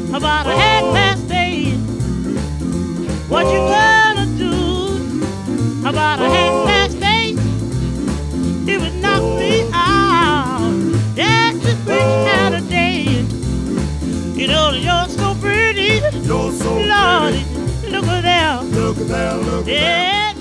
about a half past 8. What you gonna do about a half past 8? It would knock me out. That's a great kind of day. You know you're so pretty. You're so Lordy, pretty. look at there. Look at there, look at there. Yeah.